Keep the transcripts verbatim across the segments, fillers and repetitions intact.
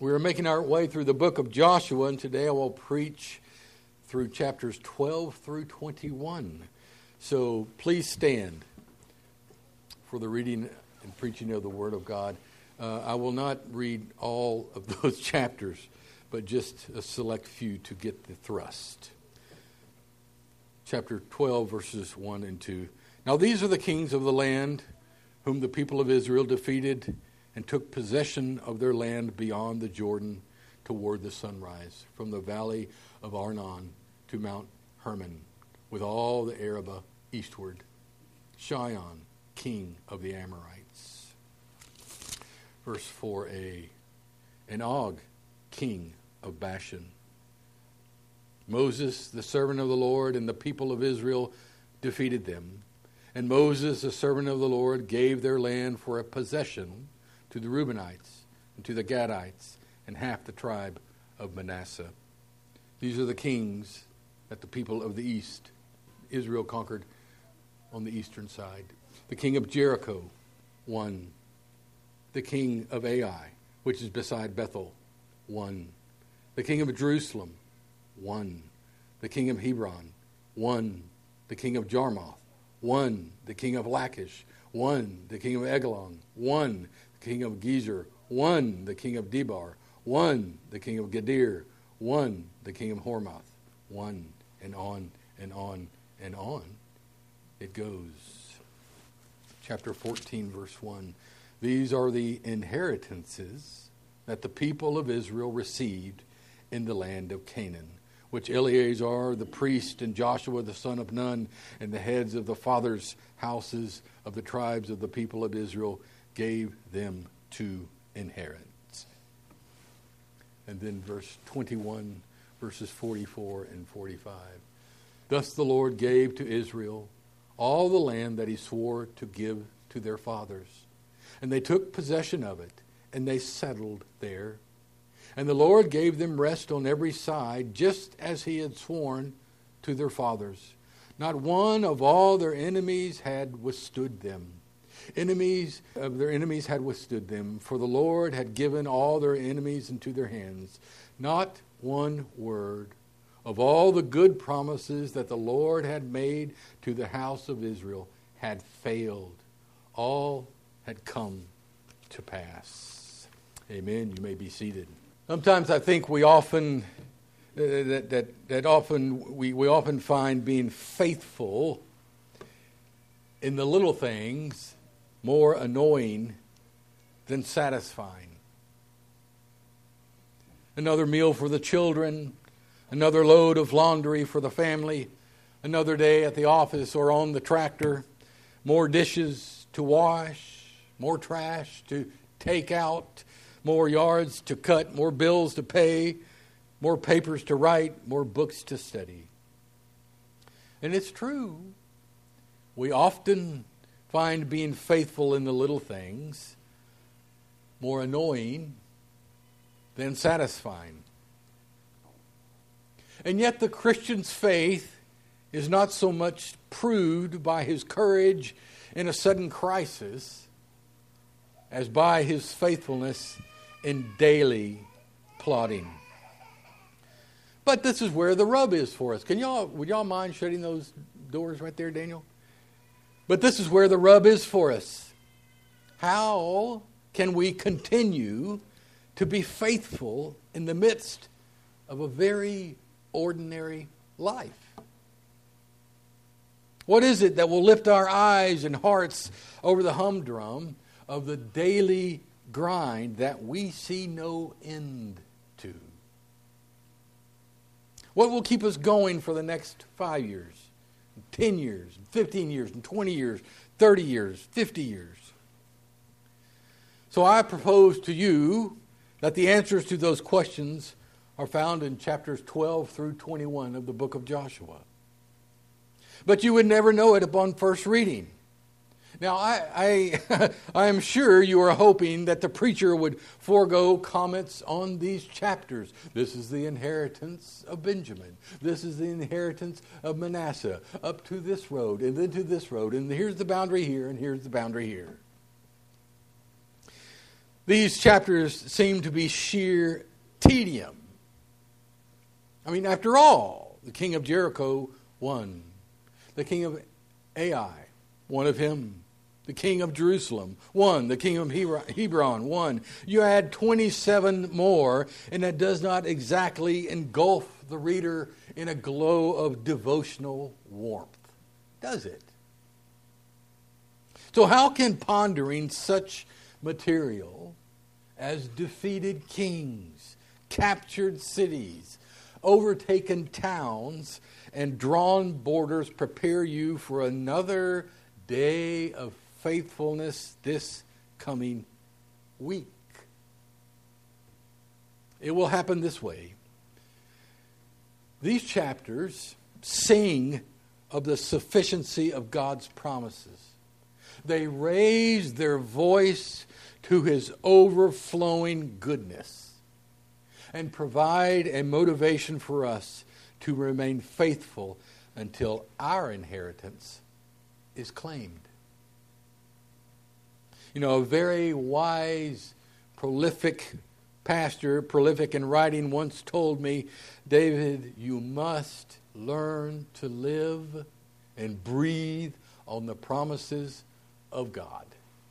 We're making our way through the book of Joshua, and today I will preach through chapters twelve through twenty-one. So please stand for the reading and preaching of the Word of God. Uh, I will not read all of those chapters, but just a select few to get the thrust. Chapter twelve, verses one and two. Now these are the kings of the land whom the people of Israel defeated and took possession of their land beyond the Jordan toward the sunrise, from the valley of Arnon to Mount Hermon, with all the Arabah eastward. Sihon, king of the Amorites. Verse four a. And Og, king of Bashan. Moses, the servant of the Lord, and the people of Israel defeated them. And Moses, the servant of the Lord, gave their land for a possession to the Reubenites, and to the Gadites, and half the tribe of Manasseh. These are the kings that the people of the east, Israel conquered on the eastern side. The king of Jericho, one. The king of Ai, which is beside Bethel, one. The king of Jerusalem, one. The king of Hebron, one. The king of Jarmuth, one. The king of Lachish, one. The king of Eglon, one. King of Gezer, one, the king of Debar, one, the king of Gadir, one, the king of Hormath, one, and on and on and on it goes. Chapter fourteen, verse one. These are the inheritances that the people of Israel received in the land of Canaan, which Eleazar the priest and Joshua the son of Nun and the heads of the fathers' houses of the tribes of the people of Israel gave them to inherit. And then verse twenty-one, verses forty-four and forty-five. Thus the Lord gave to Israel all the land that he swore to give to their fathers. And they took possession of it, and they settled there. And the Lord gave them rest on every side, just as he had sworn to their fathers. Not one of all their enemies had withstood them. Enemies of their enemies had withstood them, for the Lord had given all their enemies into their hands. Not one word of all the good promises that the Lord had made to the house of Israel had failed. All had come to pass. Amen. You may be seated. Sometimes I think we often uh, that that that often we, we often find being faithful in the little things more annoying than satisfying. Another meal for the children, another load of laundry for the family, another day at the office or on the tractor, more dishes to wash, more trash to take out, more yards to cut, more bills to pay, more papers to write, more books to study. And it's true. We often find being faithful in the little things more annoying than satisfying. And yet the Christian's faith is not so much proved by his courage in a sudden crisis as by his faithfulness in daily plodding. But this is where the rub is for us. Can y'all, would y'all mind shutting those doors right there, Daniel? But this is where the rub is for us. How can we continue to be faithful in the midst of a very ordinary life? What is it that will lift our eyes and hearts over the humdrum of the daily grind that we see no end to? What will keep us going for the next five years? ten years, fifteen years, and twenty years, thirty years, fifty years. So I propose to you that the answers to those questions are found in chapters twelve through twenty-one of the book of Joshua. But you would never know it upon first reading. Now, I, I, I am sure you are hoping that the preacher would forego comments on these chapters. This is the inheritance of Benjamin. This is the inheritance of Manasseh, up to this road, and then to this road, and here's the boundary here, and here's the boundary here. These chapters seem to be sheer tedium. I mean, after all, the king of Jericho won. The king of Ai, one of him. The king of Jerusalem, one. The king of Hebron, one. You add twenty-seven more, and that does not exactly engulf the reader in a glow of devotional warmth, does it? So how can pondering such material as defeated kings, captured cities, overtaken towns, and drawn borders prepare you for another day of faithfulness this coming week? It will happen this way. These chapters sing of the sufficiency of God's promises. They raise their voice to His overflowing goodness and provide a motivation for us to remain faithful until our inheritance is claimed. You know, a very wise, prolific pastor, prolific in writing, once told me, David, you must learn to live and breathe on the promises of God.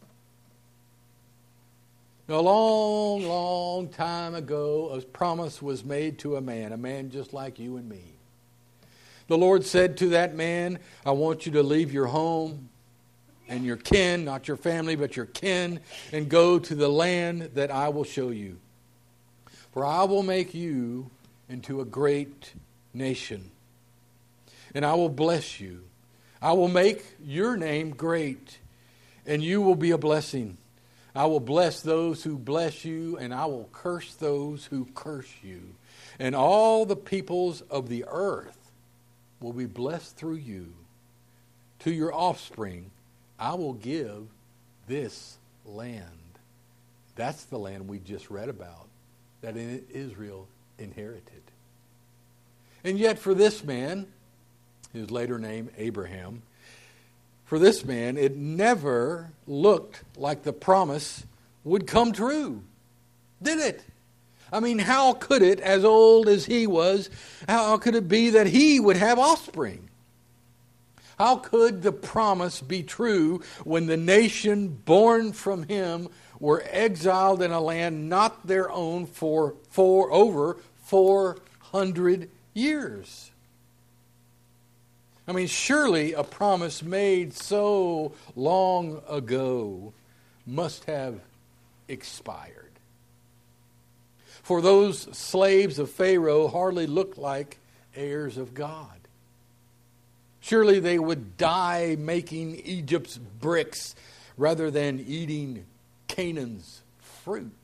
Now, a long, long time ago, a promise was made to a man, a man just like you and me. The Lord said to that man, I want you to leave your home and your kin, not your family, but your kin, and go to the land that I will show you. For I will make you into a great nation, and I will bless you. I will make your name great, and you will be a blessing. I will bless those who bless you, and I will curse those who curse you. And all the peoples of the earth will be blessed through you. To your offspring, I will give this land. That's the land we just read about, that Israel inherited. And yet for this man, his later name Abraham, for this man, it never looked like the promise would come true, did it? I mean, how could it, as old as he was, how could it be that he would have offspring? How could the promise be true when the nation born from him were exiled in a land not their own for, for over four hundred years? I mean, surely a promise made so long ago must have expired. For those slaves of Pharaoh hardly looked like heirs of God. Surely they would die making Egypt's bricks rather than eating Canaan's fruit.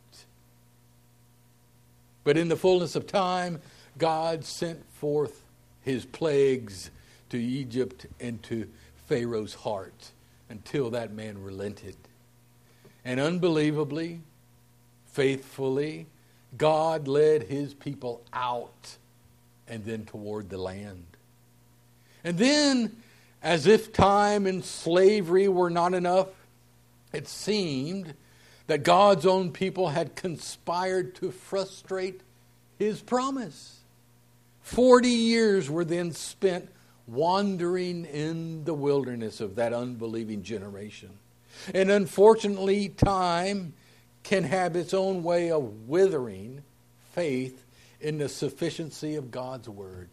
But in the fullness of time, God sent forth His plagues to Egypt and to Pharaoh's heart until that man relented. And unbelievably, faithfully, God led His people out and then toward the land. And then, as if time and slavery were not enough, it seemed that God's own people had conspired to frustrate His promise. Forty years were then spent wandering in the wilderness of that unbelieving generation. And unfortunately, time can have its own way of withering faith in the sufficiency of God's Word.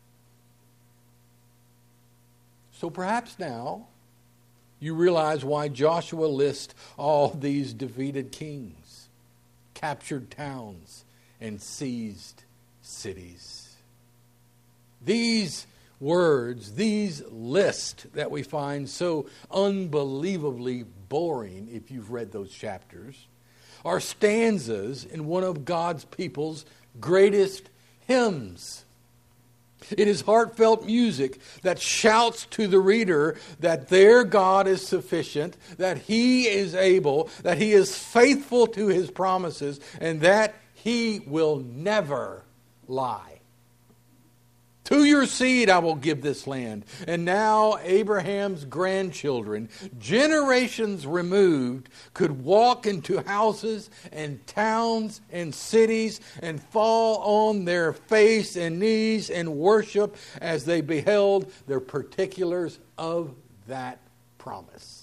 So perhaps now you realize why Joshua lists all these defeated kings, captured towns, and seized cities. These words, these lists that we find so unbelievably boring if you've read those chapters, are stanzas in one of God's people's greatest hymns. It is heartfelt music that shouts to the reader that their God is sufficient, that He is able, that He is faithful to His promises, and that He will never lie. To your seed I will give this land. And now Abraham's grandchildren, generations removed, could walk into houses and towns and cities and fall on their face and knees and worship as they beheld the particulars of that promise.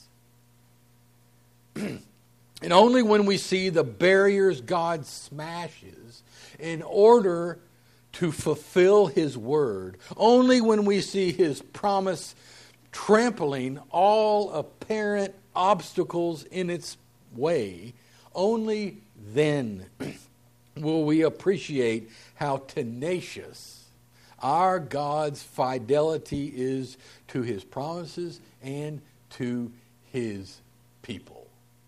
And only when we see the barriers God smashes in order to fulfill His word, only when we see His promise trampling all apparent obstacles in its way, only then will we appreciate how tenacious our God's fidelity is to His promises and to His people.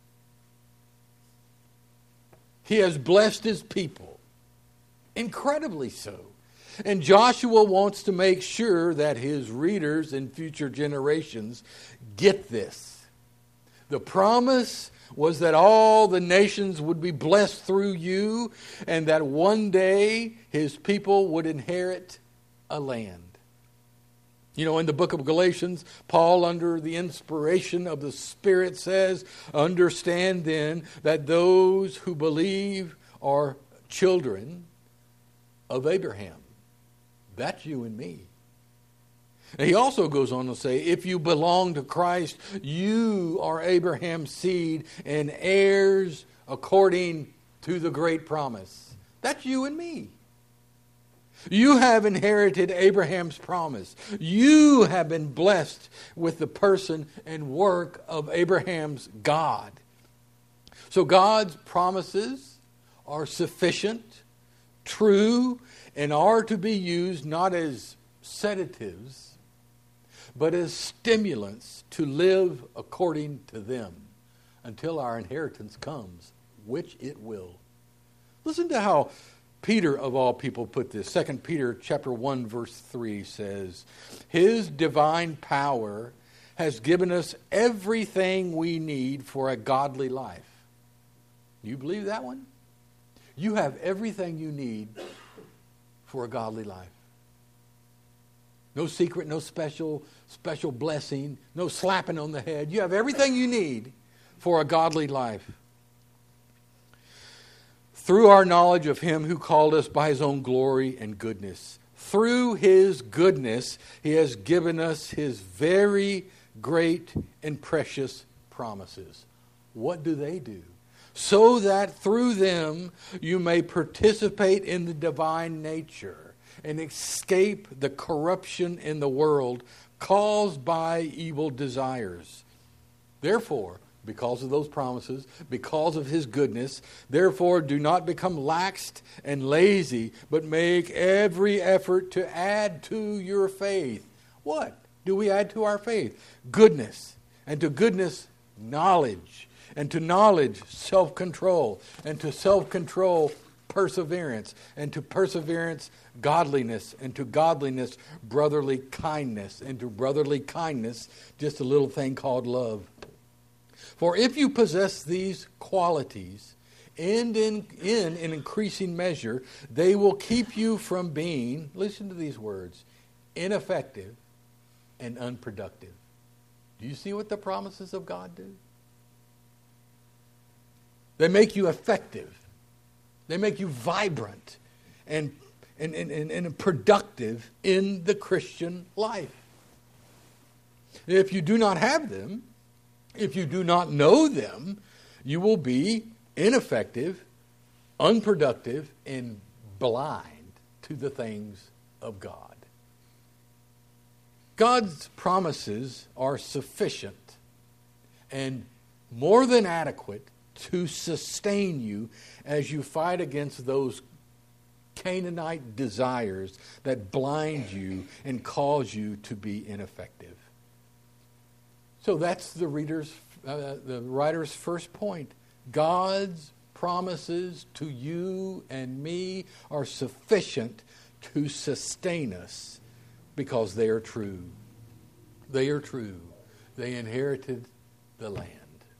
He has blessed His people, incredibly so. And Joshua wants to make sure that his readers in future generations get this. The promise was that all the nations would be blessed through you, and that one day His people would inherit a land. You know, in the book of Galatians, Paul, under the inspiration of the Spirit, says, understand then that those who believe are children of Abraham. That's you and me. And he also goes on to say, if you belong to Christ, you are Abraham's seed and heirs according to the great promise. That's you and me. You have inherited Abraham's promise. You have been blessed with the person and work of Abraham's God. So God's promises are sufficient, true, and are to be used not as sedatives, but as stimulants to live according to them until our inheritance comes, which it will. Listen to how Peter, of all people, put this. Second Peter chapter one, verse three says, His divine power has given us everything we need for a godly life. You believe that one? You have everything you need for a godly life. No secret, no special, special blessing, no slapping on the head. You have everything you need for a godly life. Through our knowledge of Him who called us by His own glory and goodness. Through His goodness, He has given us His very great and precious promises. What do they do? So that through them you may participate in the divine nature and escape the corruption in the world caused by evil desires. Therefore, because of those promises, because of His goodness, therefore do not become laxed and lazy, but make every effort to add to your faith. What do we add to our faith? Goodness. And to goodness, knowledge. And to knowledge, self-control. And to self-control, perseverance. And to perseverance, godliness. And to godliness, brotherly kindness. And to brotherly kindness, just a little thing called love. For if you possess these qualities, and in, in an increasing measure, they will keep you from being, listen to these words, ineffective and unproductive. Do you see what the promises of God do? They make you effective. They make you vibrant and, and, and, and, and productive in the Christian life. If you do not have them, if you do not know them, you will be ineffective, unproductive, and blind to the things of God. God's promises are sufficient and more than adequate to sustain you as you fight against those Canaanite desires that blind you and cause you to be ineffective. So that's the reader's, uh, the writer's first point. God's promises to you and me are sufficient to sustain us because they are true. They are true. They inherited the land.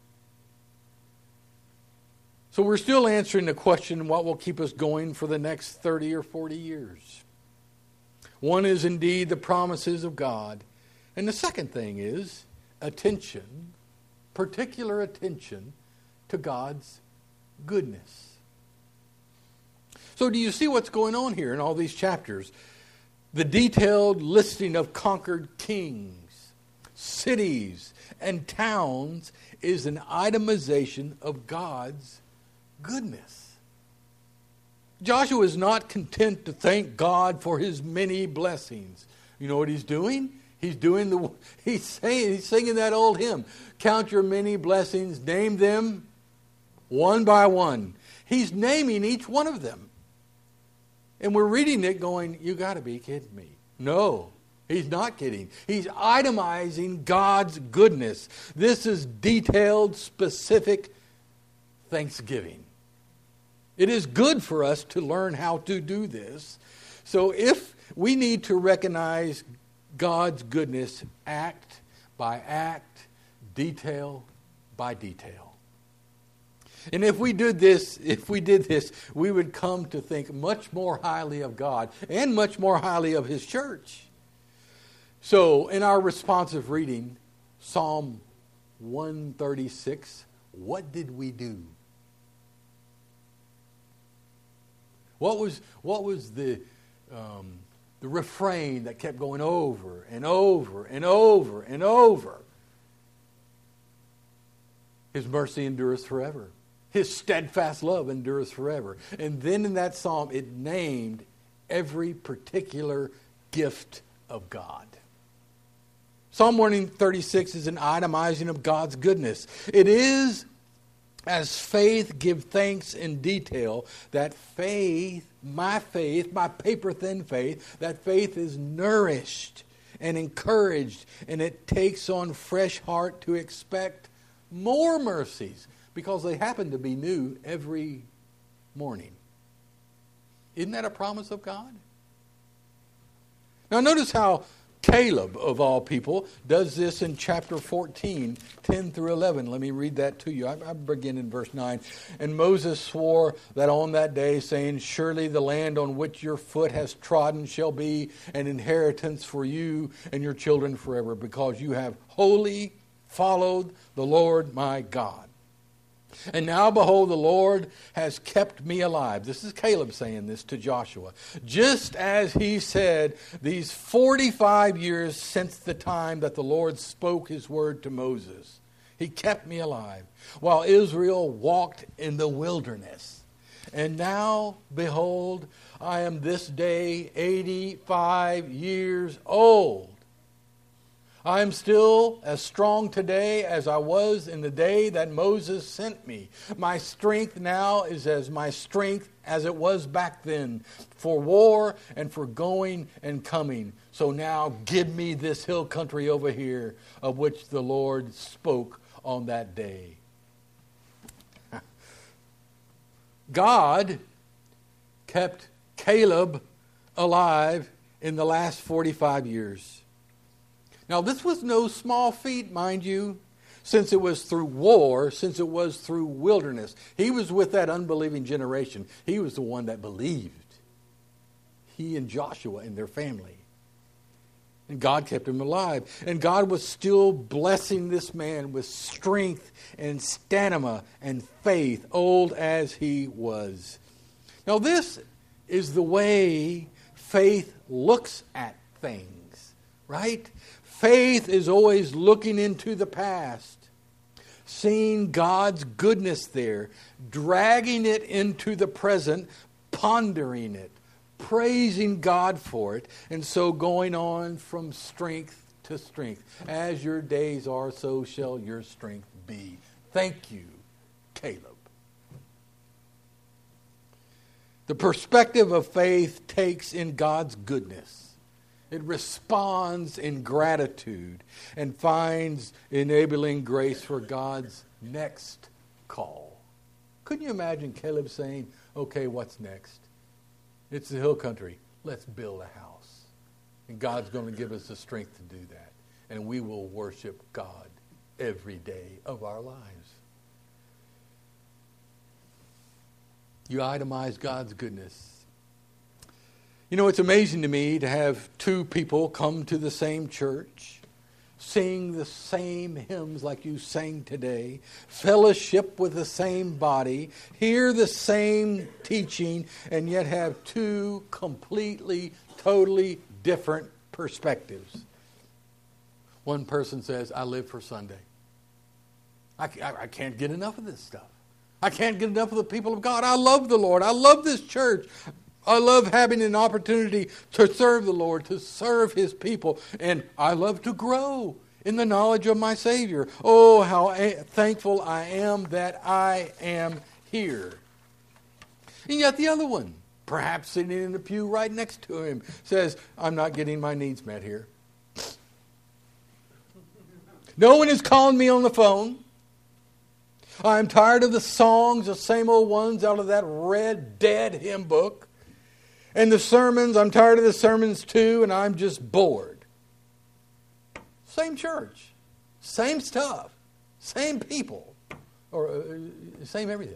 So we're still answering the question, what will keep us going for the next thirty or forty years? One is indeed the promises of God. And the second thing is attention, particular attention to God's goodness. So do you see what's going on here in all these chapters? The detailed listing of conquered kings, cities, and towns is an itemization of God's goodness. Joshua is not content to thank God for his many blessings. You know what he's doing? He's doing the he's saying he's singing that old hymn. Count your many blessings, name them one by one. He's naming each one of them. And we're reading it going, you got to be kidding me. No, he's not kidding. He's itemizing God's goodness. This is detailed, specific thanksgiving. It is good for us to learn how to do this. So if we need to recognize God's goodness act by act, detail by detail. And if we did this, if we did this, we would come to think much more highly of God and much more highly of His church. So in our responsive reading, Psalm one thirty-six, what did we do? What was what was the um, the refrain that kept going over and over and over and over? His mercy endureth forever. His steadfast love endureth forever. And then in that psalm, it named every particular gift of God. Psalm one thirty-six is an itemizing of God's goodness. It is, as faith give thanks in detail, that faith, my faith, my paper-thin faith, that faith is nourished and encouraged, and it takes on fresh heart to expect more mercies, because they happen to be new every morning. Isn't that a promise of God? Now notice how Caleb, of all people, does this in chapter fourteen, ten through eleven. Let me read that to you. I, I begin in verse nine. And Moses swore that on that day, saying, surely the land on which your foot has trodden shall be an inheritance for you and your children forever, because you have wholly followed the Lord my God. And now, behold, the Lord has kept me alive. This is Caleb saying this to Joshua. Just as he said these forty-five years since the time that the Lord spoke his word to Moses. He kept me alive while Israel walked in the wilderness. And now, behold, I am this day eighty-five years old. I am still as strong today as I was in the day that Moses sent me. My strength now is as my strength as it was back then, for war and for going and coming. So now give me this hill country over here, of which the Lord spoke on that day. God kept Caleb alive in the last forty-five years. Now, this was no small feat, mind you, since it was through war, since it was through wilderness. He was with that unbelieving generation. He was the one that believed. He and Joshua and their family. And God kept him alive. And God was still blessing this man with strength and stamina and faith, old as he was. Now, this is the way faith looks at things, right? Faith is always looking into the past, seeing God's goodness there, dragging it into the present, pondering it, praising God for it, and so going on from strength to strength. As your days are, so shall your strength be. Thank you, Caleb. The perspective of faith takes in God's goodness. It responds in gratitude and finds enabling grace for God's next call. Couldn't you imagine Caleb saying, okay, what's next? It's the hill country. Let's build a house. And God's going to give us the strength to do that. And we will worship God every day of our lives. You itemize God's goodness. You know, it's amazing to me to have two people come to the same church, sing the same hymns like you sang today, fellowship with the same body, hear the same teaching, and yet have two completely, totally different perspectives. One person says, I live for Sunday. I, I, I can't get enough of this stuff. I can't get enough of the people of God. I love the Lord. I love this church. I love having an opportunity to serve the Lord, to serve His people. And I love to grow in the knowledge of my Savior. Oh, how a- thankful I am that I am here. And yet the other one, perhaps sitting in the pew right next to him, says, I'm not getting my needs met here. No one is calling me on the phone. I'm tired of the songs, the same old ones out of that red, dead hymn book. And the sermons, I'm tired of the sermons too, and I'm just bored. Same church, same stuff, same people, or uh, same everything.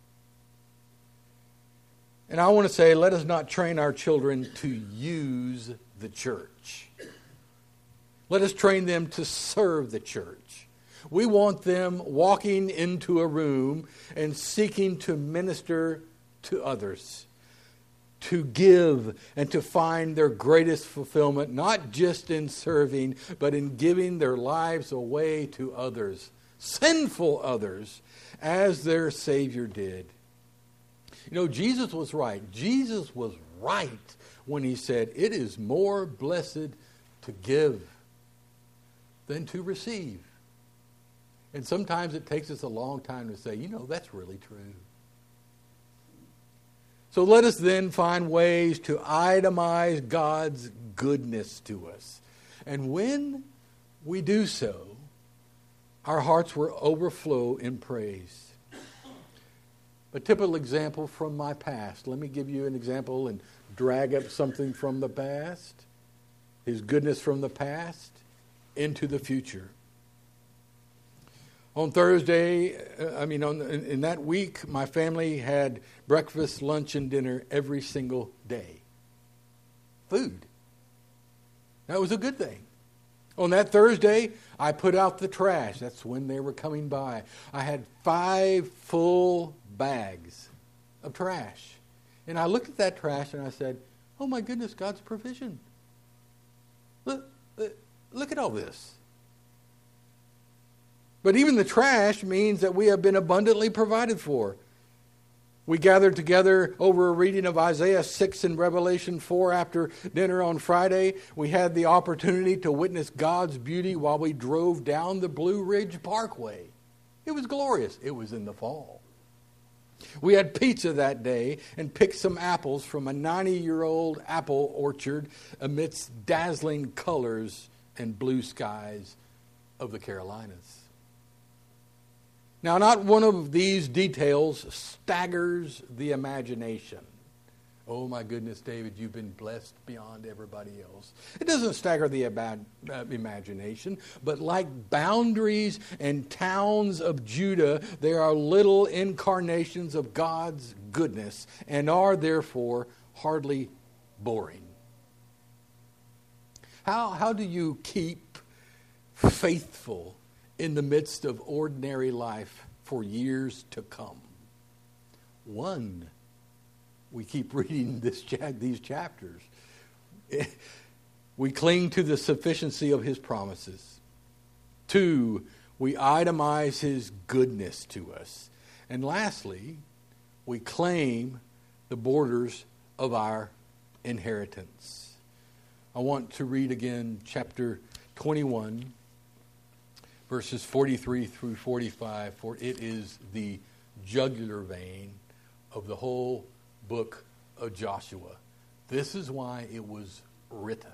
And I want to say, let us not train our children to use the church. Let us train them to serve the church. We want them walking into a room and seeking to minister to others, to give and to find their greatest fulfillment, not just in serving, but in giving their lives away to others, sinful others, as their Savior did. You know, Jesus was right. Jesus was right when He said, it is more blessed to give than to receive. And sometimes it takes us a long time to say, you know, that's really true. So let us then find ways to itemize God's goodness to us. And when we do so, our hearts will overflow in praise. A typical example from my past. Let me give you an example and drag up something from the past, His goodness from the past, into the future. On Thursday, I mean, on, in, in that week, my family had breakfast, lunch, and dinner every single day. Food. That was a good thing. On that Thursday, I put out the trash. That's when they were coming by. I had five full bags of trash. And I looked at that trash and I said, oh my goodness, God's provision. Look, look at all this. But even the trash means that we have been abundantly provided for. We gathered together over a reading of Isaiah six and Revelation four after dinner on Friday. We had the opportunity to witness God's beauty while we drove down the Blue Ridge Parkway. It was glorious. It was in the fall. We had pizza that day and picked some apples from a ninety-year-old apple orchard amidst dazzling colors and blue skies of the Carolinas. Now, not one of these details staggers the imagination. Oh, my goodness, David, you've been blessed beyond everybody else. It doesn't stagger the ab- uh, imagination, but like boundaries and towns of Judah, there are little incarnations of God's goodness and are, therefore, hardly boring. How, how do you keep faithful in the midst of ordinary life for years to come? One, we keep reading this cha- these chapters. We cling to the sufficiency of His promises. Two, we itemize His goodness to us. And lastly, we claim the borders of our inheritance. I want to read again chapter twenty-one, verses forty-three through forty-five, for it is the jugular vein of the whole book of Joshua. This is why it was written.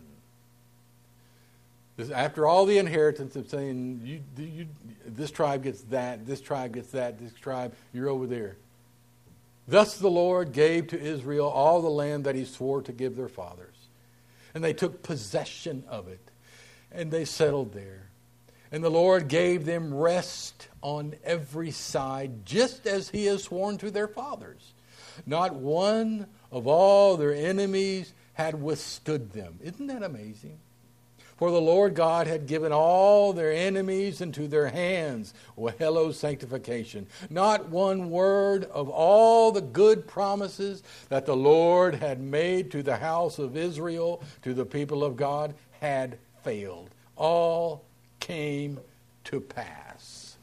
This, after all the inheritance of saying, you, you, this tribe gets that, this tribe gets that, this tribe, you're over there. Thus the Lord gave to Israel all the land that He swore to give their fathers. And they took possession of it, and they settled there. And the Lord gave them rest on every side, just as He has sworn to their fathers. Not one of all their enemies had withstood them. Isn't that amazing? For the Lord God had given all their enemies into their hands. Well, hello, sanctification. Not one word of all the good promises that the Lord had made to the house of Israel, to the people of God, had failed. All came to pass.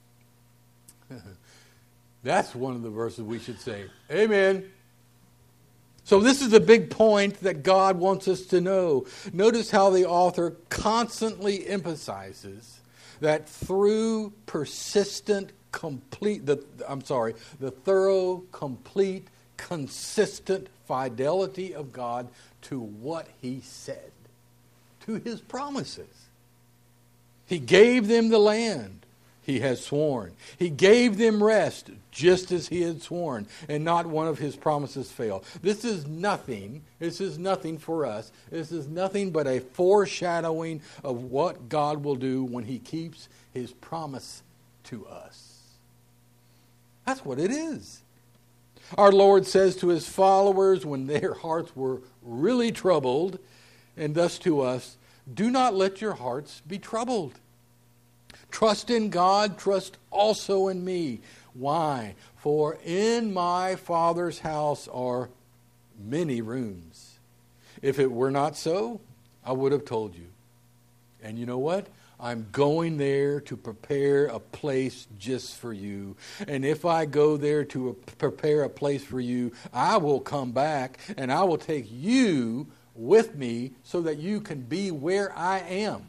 That's one of the verses we should say. Amen. So this is the big point that God wants us to know. Notice how the author constantly emphasizes that through persistent, complete, the, I'm sorry, the thorough, complete, consistent fidelity of God to what He said, to His promises. He gave them the land. He has sworn. He gave them rest, just as He had sworn, and not one of His promises failed. This is nothing. This is nothing for us. This is nothing but a foreshadowing of what God will do when He keeps His promise to us. That's what it is. Our Lord says to His followers when their hearts were really troubled, and thus to us, do not let your hearts be troubled. Trust in God, trust also in me. Why? For in my Father's house are many rooms. If it were not so, I would have told you. And you know what? I'm going there to prepare a place just for you. And if I go there to prepare a place for you, I will come back and I will take you with me so that you can be where I am.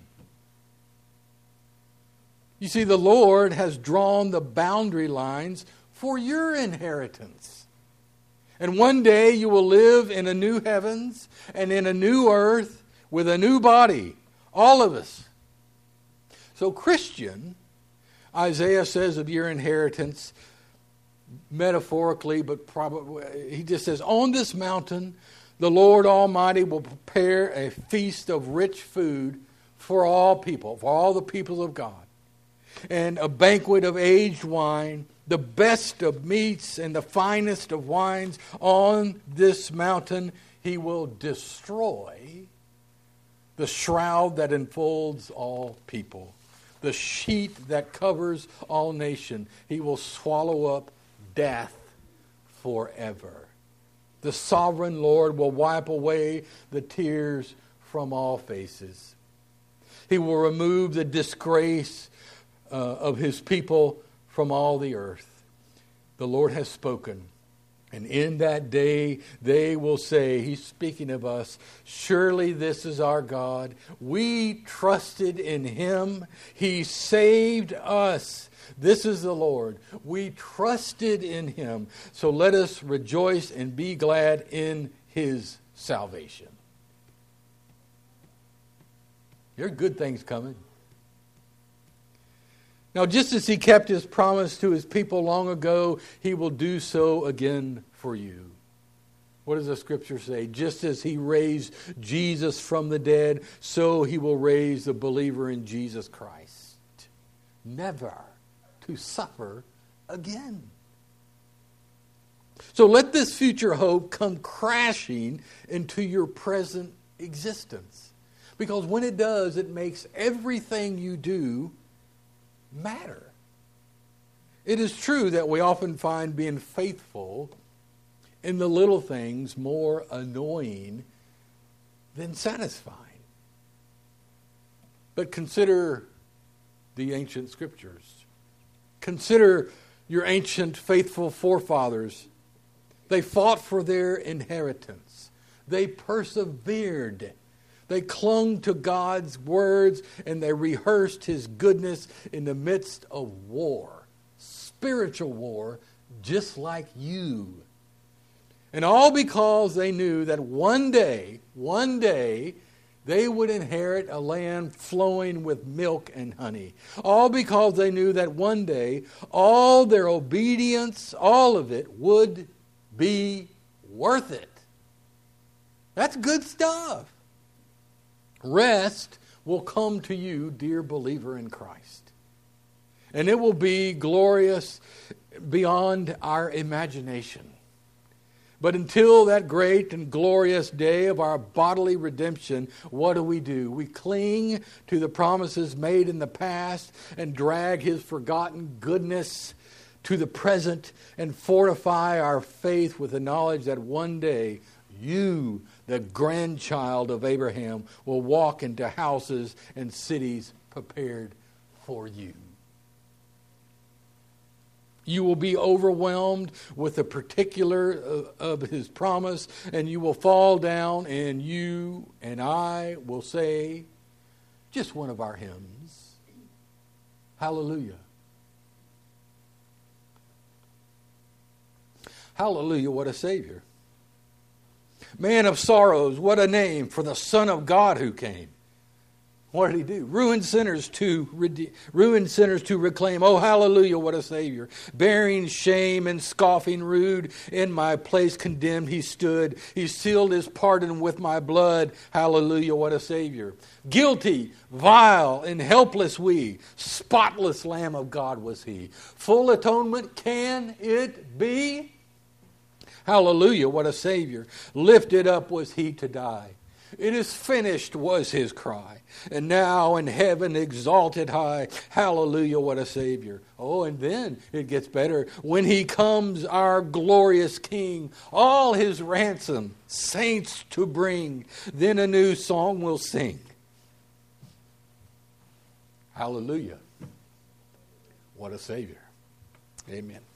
You see, the Lord has drawn the boundary lines for your inheritance. And one day you will live in a new heavens and in a new earth with a new body. All of us. So Christian, Isaiah says of your inheritance, metaphorically, but probably, he just says, on this mountain, the Lord Almighty will prepare a feast of rich food for all people, for all the people of God. And a banquet of aged wine, the best of meats and the finest of wines. On this mountain He will destroy the shroud that enfolds all people, the sheet that covers all nation. He will swallow up death forever. The sovereign Lord will wipe away the tears from all faces. He will remove the disgrace Uh, of His people from all the earth. The Lord has spoken. And in that day they will say, He's speaking of us, surely this is our God. We trusted in Him. He saved us. This is the Lord. We trusted in Him. So let us rejoice and be glad in His salvation. There are good things coming. Now, just as He kept His promise to His people long ago, He will do so again for you. What does the Scripture say? Just as He raised Jesus from the dead, so He will raise the believer in Jesus Christ, never to suffer again. So let this future hope come crashing into your present existence. Because when it does, it makes everything you do matter. It is true that we often find being faithful in the little things more annoying than satisfying. But consider the ancient scriptures. Consider your ancient faithful forefathers. They fought for their inheritance. They persevered. They clung to God's words and they rehearsed His goodness in the midst of war. Spiritual war, just like you. And all because they knew that one day, one day, they would inherit a land flowing with milk and honey. All because they knew that one day, all their obedience, all of it, would be worth it. That's good stuff. Rest will come to you, dear believer in Christ. And it will be glorious beyond our imagination. But until that great and glorious day of our bodily redemption, what do we do? We cling to the promises made in the past and drag His forgotten goodness to the present and fortify our faith with the knowledge that one day you, the grandchild of Abraham, will walk into houses and cities prepared for you. You will be overwhelmed with the particular of, of His promise, and you will fall down, and you and I will say just one of our hymns. Hallelujah. Hallelujah, what a Savior. Man of sorrows, what a name for the Son of God who came. What did He do? Ruined sinners to rede- ruined sinners to reclaim. Oh, hallelujah, what a Savior. Bearing shame and scoffing rude, in my place condemned He stood. He sealed His pardon with my blood. Hallelujah, what a Savior. Guilty, vile, and helpless we. Spotless Lamb of God was He. Full atonement, can it be? Hallelujah, what a Savior. Lifted up was He to die. It is finished was His cry. And now in heaven exalted high. Hallelujah, what a Savior. Oh, and then it gets better. When He comes, our glorious King, all His ransom saints to bring, then a new song we'll sing. Hallelujah, what a Savior. Amen.